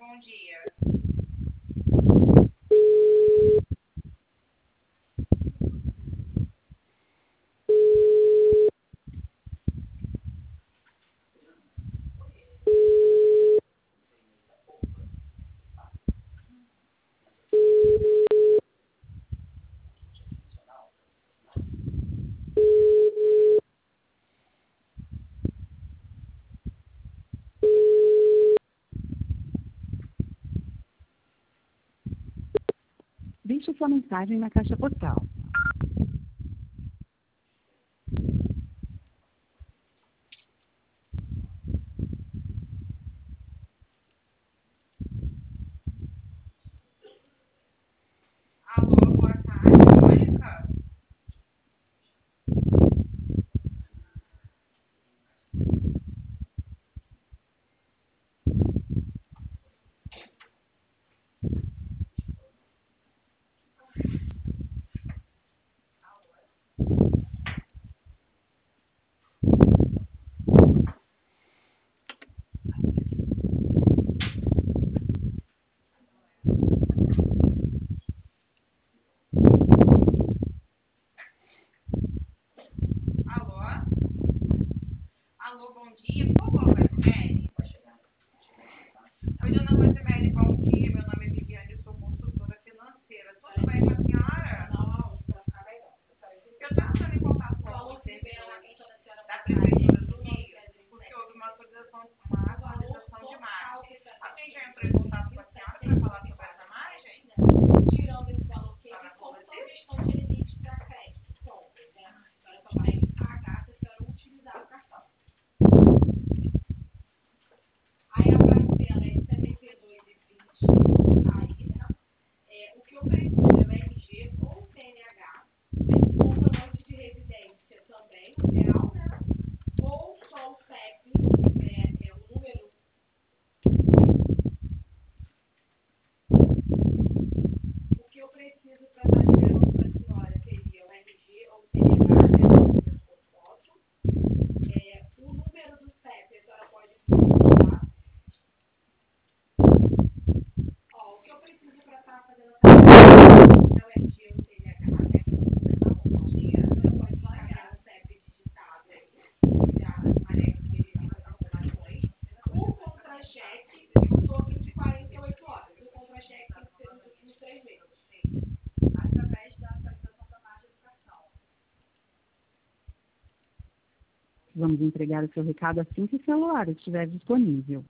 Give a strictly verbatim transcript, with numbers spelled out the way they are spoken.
bom dia. Deixe sua mensagem na caixa postal. Alô, boa tarde, Mônica. Alô? Alô, bom dia. Por favor, Rosemary. Oi, dona Rosemary, bom dia. Meu nome é Viviane, eu sou consultora financeira. Tudo bem com a senhora? Eu estou entrando em contato com a você da Prefeitura do Rio, porque houve uma atualização, uma atualização de margem. Alguém já entrou em contato com a senhora para falar sobre essa margem? Tirando esse valor que ele conta a questão de limite para crédito, compras, né? A senhora só vai pagar se a senhora utilizar o cartão. Aí a parcela é setenta e dois reais e vinte centavos aí, né? É, o que eu preciso é o R G ou o C N H, comprovante de residência também, real, né? Ou só o C E P, é, é o número. O que eu preciso para estar liberando para a senhora seria o R G ou o C N H, né, por foto. É, o número do C E P a senhora pode utilizar. Ó, o que eu preciso para estar fazendo essa liberação é o R G ou o C N H, né? Bom dia, a senhora pode pagar o C E P digitado aí, já anexo ele as informações. O contra-cheque e os outros de quarenta e oito horas. O contra-cheque tem que ser nos últimos três meses. Através da atualização da margem do cartão. Vamos entregar o seu recado assim que o celular estiver disponível.